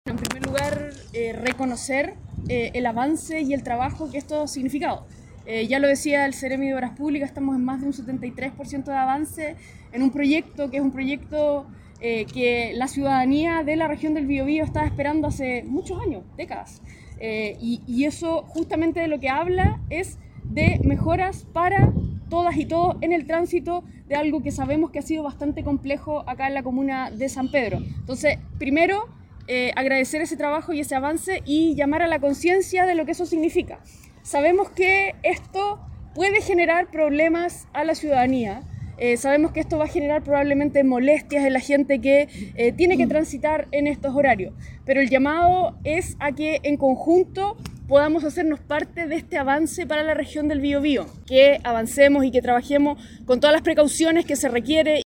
En primer lugar, reconocer el avance y el trabajo que esto ha significado. Ya lo decía el Seremi de Obras Públicas, estamos en más de un 73% de avance en un proyecto que es un proyecto que la ciudadanía de la región del Biobío estaba esperando hace muchos años, décadas. Y eso justamente de lo que habla es de mejoras para todas y todos en el tránsito de algo que sabemos que ha sido bastante complejo acá en la comuna de San Pedro. Entonces, primero, agradecer ese trabajo y ese avance y llamar a la conciencia de lo que eso significa. Sabemos que esto puede generar problemas a la ciudadanía, sabemos que esto va a generar probablemente molestias en la gente que tiene que transitar en estos horarios, pero el llamado es a que en conjunto podamos hacernos parte de este avance para la región del Biobío, que avancemos y que trabajemos con todas las precauciones que se requiere.